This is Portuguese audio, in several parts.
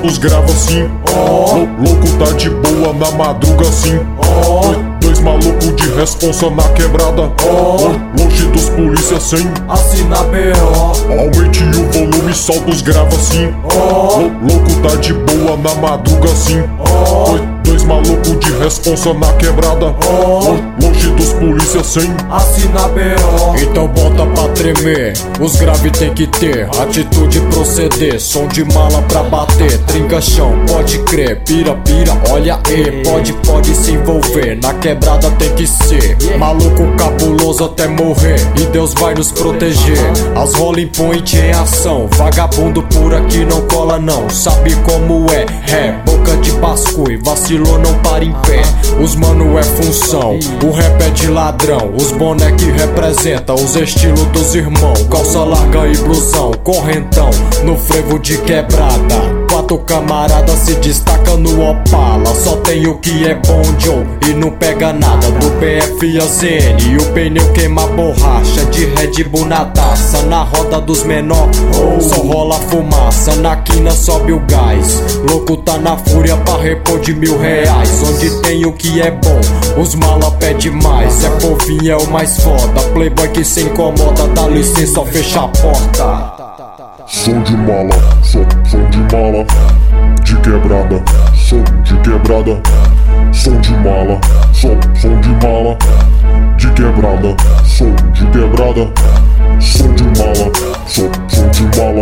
soltos grava assim. Louco tá de boa na madruga assim. Dois malucos de responsa na quebrada. Longe dos polícia sem assina BO. Aumente o volume, solta os grava assim. Louco tá de boa na madruga assim. Dois malucos de responsa na quebrada. Longe dos polícia sem assina BO. Então bota pra tremer, os grave tem que ter atitude, proceder, som de mala pra bater. Trinca chão, pode crer, pira, olha aí. Pode se envolver, na quebrada tem que ser maluco cabuloso até morrer, e Deus vai nos proteger. As rolling point em ação, vagabundo por aqui não cola não. Sabe como é, boca de bascui, vacilou não para em pé. Os mano é função, o rap é de ladrão. Os boné que representa os estilos dos irmãos. Calça larga e blusão, correntão, no frevo de quebrada. Quatro camaradas se destaca no Opala. Só tem o que é bom, Joe, e não pega nada. Do PF e a ZN, e o pneu queima borracha. De Red Bull na taça, na roda dos menor só rola fumaça. Na quina sobe o gás, louco tá na fúria pra repor de R$1000. Onde tem o que é bom, os mala pede mais. É povinho, é o mais foda, playboy que se incomoda. Dá licença, fecha a porta. Som de mala, som de mala, de quebrada, som de quebrada. Som de mala, som de mala, de quebrada, som de quebrada. Som de mala, som de mala,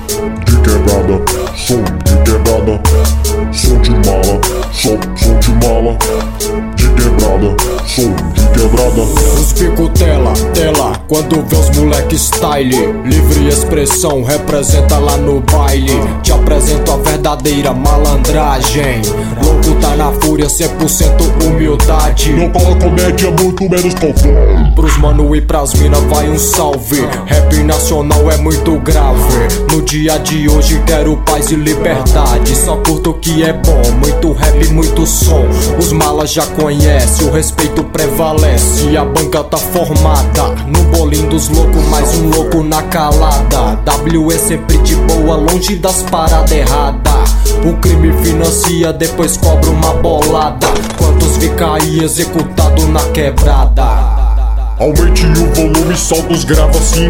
de quebrada, som de quebrada. Som de mala, som de mala, de quebrada, som de quebrada. Os bico tela, quando vê os moleque style. Livre expressão, representa lá no baile. Te apresento a verdadeira malandragem. Louco tá na fúria, 100% humildade. Não cola comédia, muito menos conflito. Pros mano e pras mina vai um salve. Rap nacional é muito grave. No dia de hoje quero paz e liberdade. Só curto o que é bom, muito rap, muito som. Os malas já conhecem, o respeito prevalece. E a banca tá formada no bolinho dos loucos, mais um louco na calada. WE sempre de boa, longe das paradas erradas. O crime financia, depois cobra uma bolada. Quantos vi cair executado na quebrada? Aumente o volume, solta os grava assim.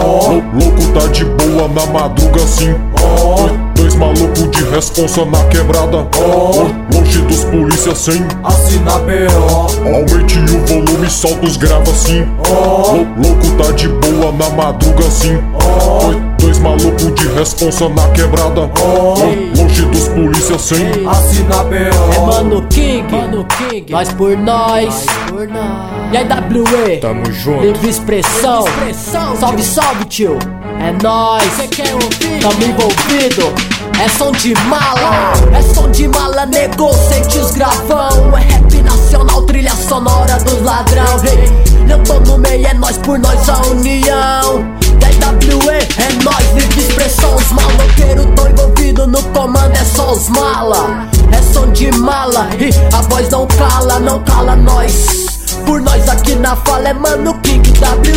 Louco tá de boa na madruga assim. Dois malucos de responsa na quebrada. Longe dos polícia sem assina BO. Aumente o volume, solta os grava assim. Louco tá de boa na madruga assim. Dois malucos de responsa na quebrada. Longe dos polícia sem assina BO. É Mano King, nós por nós. E aí WE, tamo junto. livre expressão. Salve, salve, tio. É nóis, tamo envolvido. É som de mala, nego, sente os gravão. É rap nacional, trilha sonora dos ladrão. Eu tô no meio, é nós por nós a união. E aí WE, é nós, livre expressão. Os maloqueiros tão envolvidos no comando, é só os mala. É som de mala, e a voz não cala nós. Por nós aqui na fala é Mano King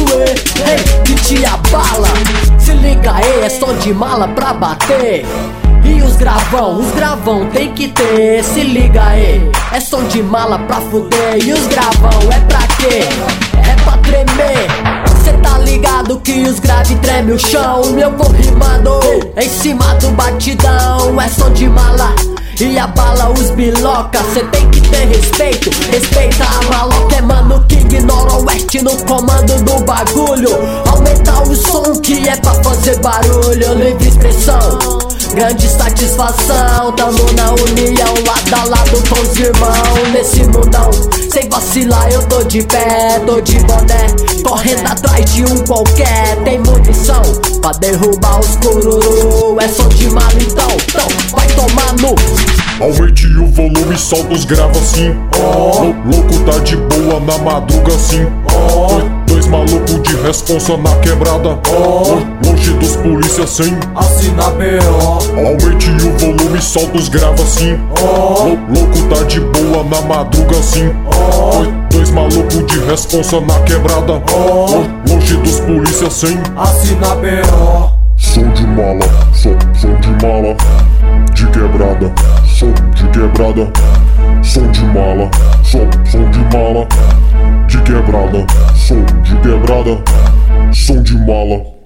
WE, que te abala. Se liga aí, é som de mala pra bater. E os gravão tem que ter. Se liga aí, é som de mala pra fuder. E os gravão é pra quê? É pra tremer. Cê tá ligado que os grave treme o chão. Eu vou rimando em cima do batidão. É som de mala e abala os biloca, cê tem que ter respeito. Respeita a maloca, é Mano King Noroeste no comando do bagulho. Aumenta o som que é pra fazer barulho. Livre expressão, grande satisfação. Tamo na união, lado a lado com os irmãos. Nesse mundão, sem vacilar eu tô de pé, tô de boné, correndo atrás de um qualquer. Tem munição pra derrubar os cururu. É som de mala então vai tomar no. Aumente o volume, solta os grava assim. Louco tá de boa na madruga assim. Dois malucos de responsa na quebrada. Longe dos polícia sem assina BO. Aumente o volume, solta os grava assim. Louco tá de boa na madruga assim. Dois malucos de responsa na quebrada. Longe dos polícia sem assina BO. Som de mala, som de mala, de quebrada. quebrada, som de mala, som de mala, de quebrada, som de quebrada, som de mala.